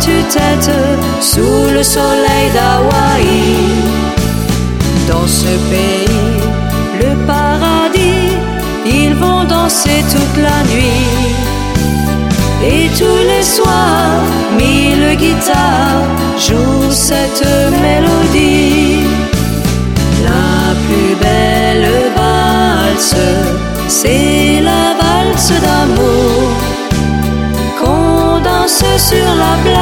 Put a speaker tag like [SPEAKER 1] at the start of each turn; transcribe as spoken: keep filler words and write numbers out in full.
[SPEAKER 1] tue-tête sous le soleil d'Hawaï. Dans ce pays, le paradis, ils vont danser toute la nuit. Et tous les soirs, mille guitares jouent cette mélodie. La plus belle valse, c'est la valse d'amour qu'on danse sur la plage.